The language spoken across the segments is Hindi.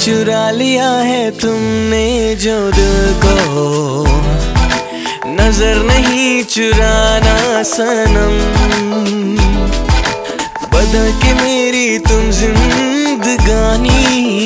चुरा लिया है तुमने जो दिल को, नजर नहीं चुराना सनम। बदल के मेरी तुम जिंदगानी,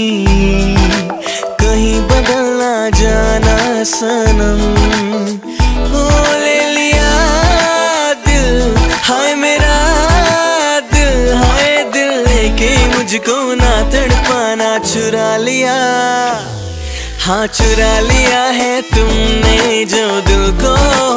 कहीं बदल ना जाना सनम। हो ले लिया दिल, हाय मेरा दिल, हाय दिल लेके मुझको ना तड़पाना। चुरा लिया, हाँ चुरा लिया है तुमने जो दिल को,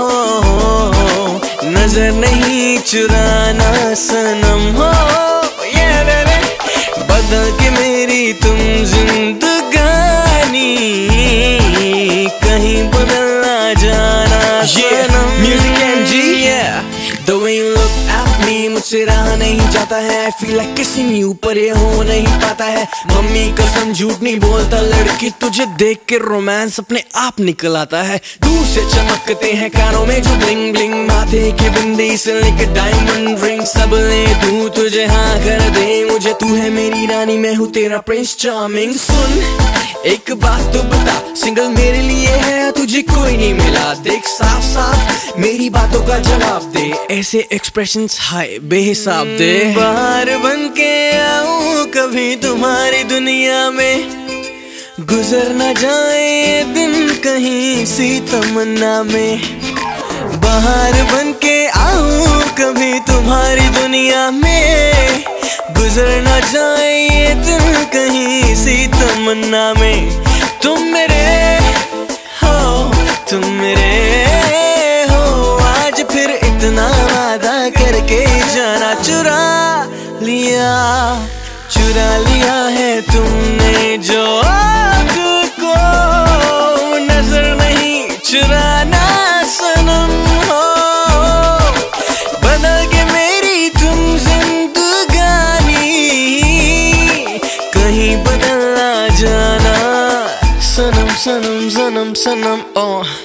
नजर नहीं चुराना सनम। हो ये बेबे, बदल के मेरी तुम जिंदगानी, कहीं बदल ना जाना सनम। Music MG, the way you look at me, मुझसे रहा नहीं जाता है। I feel like kissing you, पर ये हो नहीं पाता है। मम्मी कसम झूठ नहीं बोलता लड़की, तुझे देख के रोमांस अपने आप निकल आता है। दूर से चमकते हैं कानों में जो ब्लिंग ब्लिंग, माथे की बिंदी से लेकर डायमंड रिंग, सब ले दूं तुझे हाँ कर दे मुझे। तू है मेरी रानी, मैं हूँ तेरा प्रिंस चार्मिंग। सुन एक बात तो बता, सिंगल मेरे लिए है, तुझे कोई नहीं मिला। देख साफ साफ मेरी बातों का जवाब दे, ऐसे एक्सप्रेशंस हाय बेहिसाब दे। बाहर बन के आऊं कभी तुम्हारी दुनिया में, गुजर न जाए ये दिन कहीं सी तमन्ना में। बाहर बन के आऊं कभी तुम्हारी दुनिया में, गुजर न जाए ये दिन कहीं सी तमन्ना में। तुम मेरे हो, तुम मेरे हो, आज फिर इतना वादा करके जाना। चुरा लिया, चुरा लिया है तुमने जो दिल को, नजर नहीं चुराना सनम। हो बदल के मेरी तुम जिंदगानी, कहीं बदल ना जाना सनम सनम सनम सनम। ओ